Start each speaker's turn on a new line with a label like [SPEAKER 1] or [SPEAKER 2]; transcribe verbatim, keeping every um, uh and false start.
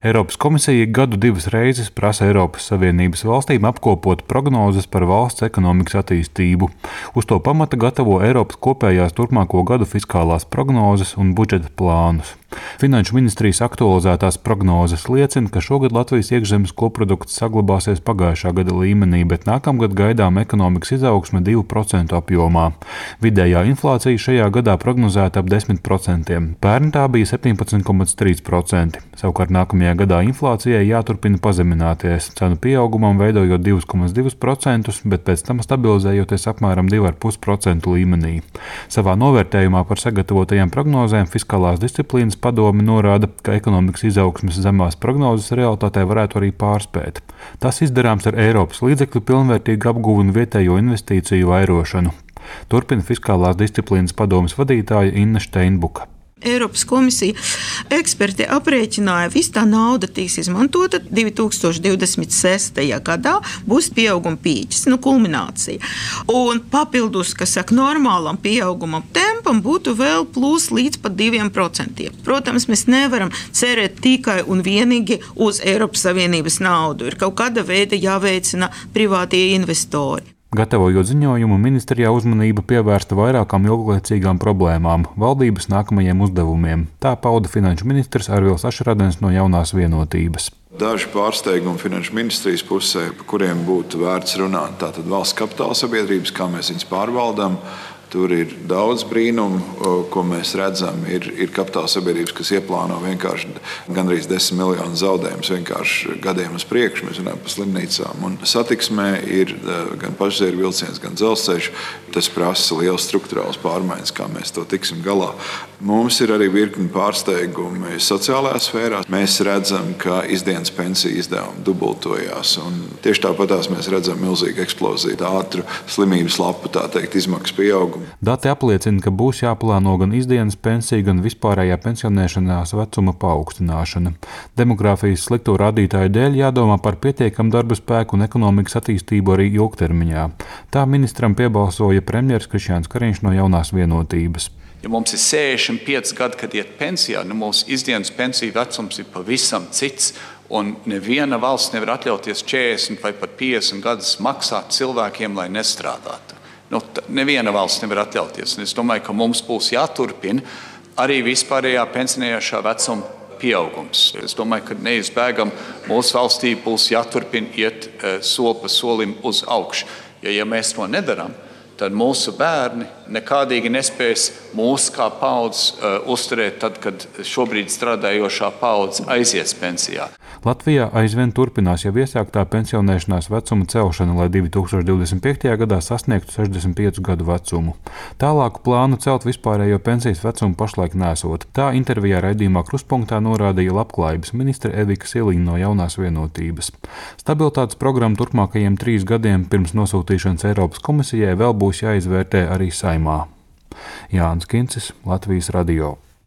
[SPEAKER 1] Eiropas komisija gadu divas reizes prasa Eiropas Savienības valstīm apkopot prognozes par valsts ekonomikas attīstību. Uz to pamata gatavo Eiropas kopējās turpmāko gadu fiskālās prognozes un budžeta plānus. Finanšu ministrijas aktualizētās prognozes liecina, ka šogad Latvijas iekšzemes koprodukts saglabāsies pagājušā gada līmenī, bet nākamgad gaidām ekonomikas izaugsme divu procentu apjomā. Vidējā inflācija šajā gadā prognozēta ap desmit procentiem. Pērn tā bija septiņpadsmit komats trīs procenti. Savukārt nākamajā gadā inflācijai jāturpina pazemināties, cenu pieaugumam veidojot divi komats divi procenti, bet pēc tam stabilizējoties apmēram divi komats pieci procenti līmenī. Savā novērtējumā par sagatavotajām prognozēm Fiskālās disciplīnas padome norāda, ka ekonomikas izaugsmes zemās prognozes realitātē varētu arī pārspēt. Tas izdarāms ar Eiropas līdzekļu pilnvērtīgu apguvi un vietējo investīciju vairošanu. Turpina Fiskālās disciplīnas padomes vadītāja Inna Steinbuka.
[SPEAKER 2] Eiropas komisija eksperti aprēķināja, ka visa tā nauda tiks izmantota divi tūkstoši divdesmit sestajā gadā, būs pieauguma pīķis, nu, kulminācija. Un papildus, kas saka, normālam pieaugumam tempam būtu vēl plus līdz pat diviem procentiem. Protams, mēs nevaram cerēt tikai un vienīgi uz Eiropas Savienības naudu. Ir kaut kāda veida jāveicina privātie investori.
[SPEAKER 1] Gatavojot ziņojumu, ministrijā uzmanība pievērsta vairākām ilglaicīgām problēmām, valdības nākamajiem uzdevumiem. Tā pauda finanšu ministrs Arvils Ašradens no Jaunās vienotības.
[SPEAKER 3] Daži pārsteigumi finanšu ministrijas pusē, par kuriem būtu vērts runāt. Tātad valsts kapitāla sabiedrības, kā mēs viņus pārvaldām. Tur ir daudz brīnumu, ko mēs redzam. Ir, ir kapitāla sabiedrības, kas ieplāno vienkārši gandrīz desmit miljonu zaudējumus vienkārši gadiem uz priekšu. Mēs runājam par slimnīcām. Un satiksmē ir gan pasažieru vilciens, gan dzelzceļš. Tas prasa liels struktūrāls pārmaiņas, kā mēs to tiksim galā. Mums ir arī virkni pārsteigumi sociālajā sfērā. Mēs redzam, ka izdienas pensiju izdevumi dubultojās. Un tieši tāpatās mēs redzam milzīgu eksploziju, ātru slimības lapu, tā teikt, izmaksu pieaugumu.
[SPEAKER 1] Dati apliecina, ka būs jāplāno gan izdienas pensija, gan vispārējā pensionēšanās vecuma paaugstināšana. Demogrāfijas slikto rādītāju dēļ jādomā par pietiekamu darba spēku un ekonomikas attīstību arī ilgtermiņā. Tā ministram piebalsoja premjeras Krišjāns Kariņš no Jaunās vienotības.
[SPEAKER 4] Ja mums ir sešdesmit pieci gadi, kad iet pensijā, nu mūsu izdienas pensiju vecums ir pavisam cits, un neviena valsts nevar atļauties četrdesmit vai pat piecdesmit gadus maksāt cilvēkiem, lai nestrādātu. Nu, neviena valsts nevar atļauties. Un es domāju, ka mums būs jāturpina arī vispārējā pensionējošā vecuma pieaugums. Es domāju, ka neizbēgam mūsu valstī būs jāturpina iet soli pa solim uz augšu. Jo, ja mēs to nedaram, tad mūsu bērni nekādīgi nespēs mūs kā paudz uh, uzturēt tad, kad šobrīd strādājošā paudze aizies pensijā.
[SPEAKER 1] Latvijā aizvien turpinās jau iesāktā pensionēšanās vecuma celšana, lai divi tūkstoši divdesmit piektajā gadā sasniegtu sešdesmit piecu gadu vecumu. Tālāku plānu celt vispārējo pensijas vecumu pašlaik nesot. Tā intervijā raidījumā Kruspunktā norādīja labklājības ministre Evika Siliņa no Jaunās vienotības. Stabilitātes programma turpmākajiem trīs gadiem pirms nosūtīšanas Eiropas komisijai vēl būs jāizvērtē arī Saeimā. Jānis Kincis, Latvijas radio.